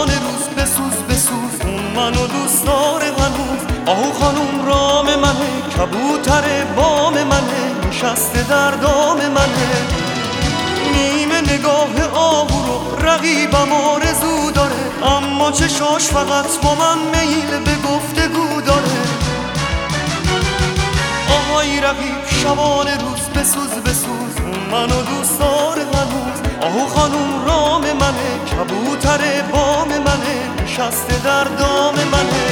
شبانه روز بسوز بسوز، اون منو دوست داره هنوز. آهو خانوم رام منه، کبوتر بام منه، نشسته در دام منه. نیمه نگاه آهو رو رقیبم آرزو داره، اما چشاش فقط با من میل به گفتگو داره. آهای رقیب شبانه روز بسوز بسوز، اون منو دوست داره هنوز. آهو خانوم رام منه، کبوتر بام منه، نشسته در دام منه.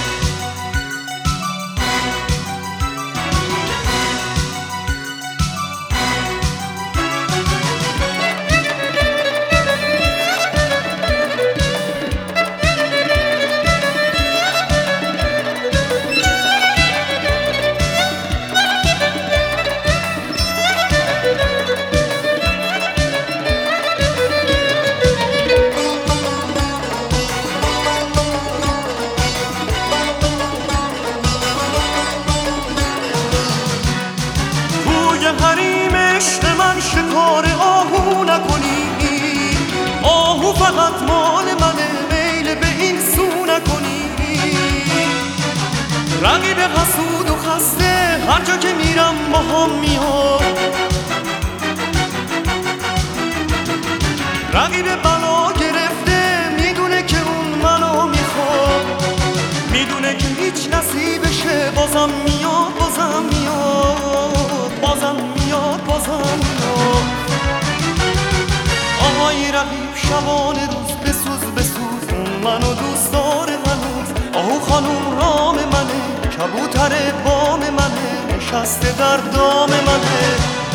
حریم عشق من شکار آهو نکنی، آهو فقط مال منه، میل به این سو نکنی. رقیب حسود و خسته هر جا که میرم با هم میاد، رقیب بلا گرفته میدونه که اون منو میخواد، میدونه که هیچ نصیبشه، بازم میاد بازم میاد بازم میاد بازم میاد. آهای رقیب شبانه روز بسوز بسوز، اون منو دوست داره هنوز. آهو خانوم رام منه، کبوتر بام منه، نشسته در دام منه.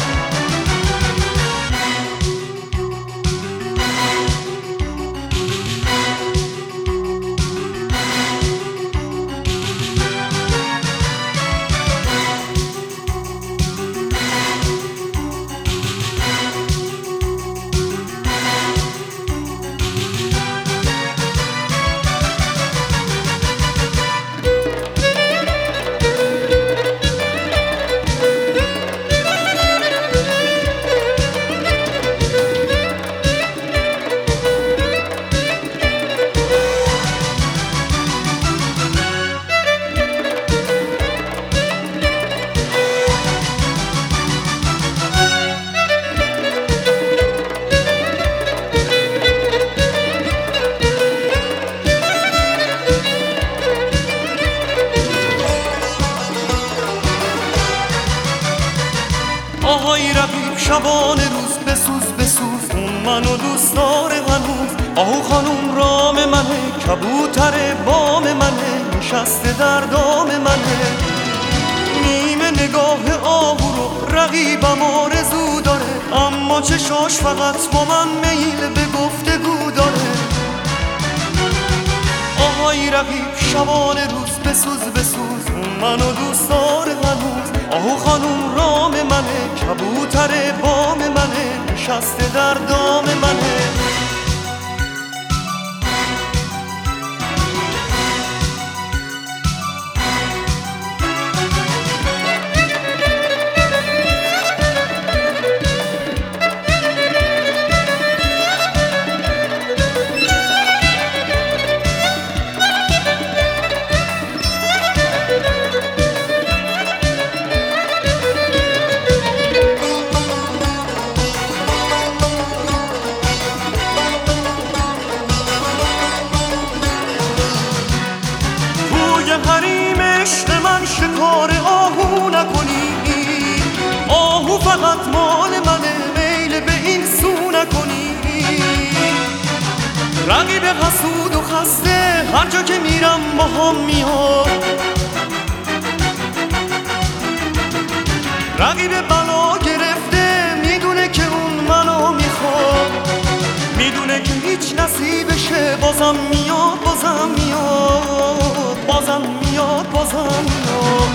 آهای رقیب شبانه روز بسوز بسوز، اون منو دوست داره هنوز. آهو خانوم رام منه، کبوتر بام منه، نشسته در دام منه. نیمه نگاه آهو رو رقیبم آرزو داره، اما چشاش فقط با من میل به گفتگو داره. آهای رقیب شبانه روز بسوز بسوز، اون منو دوست داره هنوز. آهو خانوم رام منه، کبوتر بام منه، نشسته در دام منه. حریم عشق من شکار آهو نکنی، آهو فقط مال منه، میل به این سو نکنی. رقیب حسود و خسته هر جا که میرم با هم میاد، رقیب بلا گرفته میدونه که اون منو میخواد، میدونه که هیچ نصیبشه، بازم میاد بازم میاد بازم میاد بازم میاد.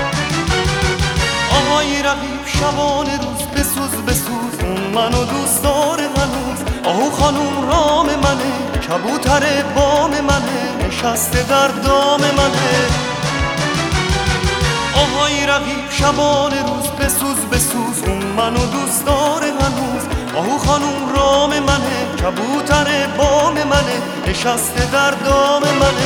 آهای رقیب شبانه روز بسوز بسوز، اون منو دوست داره هنوز. آهو خانوم رام منه، کبوتر بام منه، نشسته در دام منه. آهای رقیب شبانه روز بسوز بسوز، اون منو دوست داره هنوز. آهو خانوم رام منه، کبوتر بام منه، نشسته در دام منه.